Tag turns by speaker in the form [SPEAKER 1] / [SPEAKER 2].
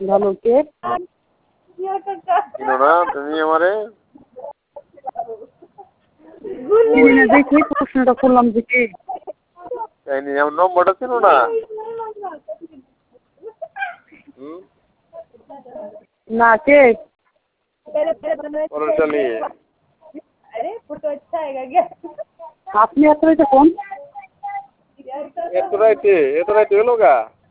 [SPEAKER 1] ভালো কে?
[SPEAKER 2] চিনো না তুমি আমারে?
[SPEAKER 1] চিনি না দেখি প্রশ্নটা করলাম যে কে?
[SPEAKER 2] আমার নম্বরটা চিনো না?
[SPEAKER 1] না কে?
[SPEAKER 2] পরশালী।
[SPEAKER 1] আপনি এত রাইতে ফোন?
[SPEAKER 2] এত রাইতে হলো গা?